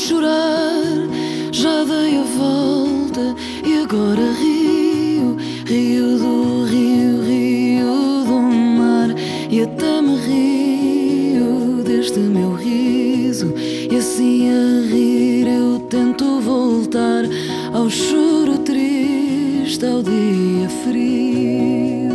chorar, já dei a volta e agora rio, rio do rio, rio do mar. E até me rio deste meu riso, e assim a rir eu tento voltar ao choro triste, ao dia frio.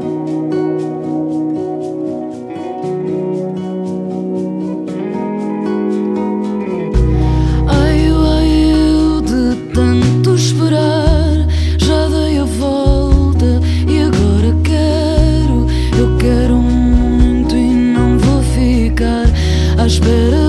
Ai, eu de tanto esperar, já dei a volta e agora eu quero muito e não vou ficar à espera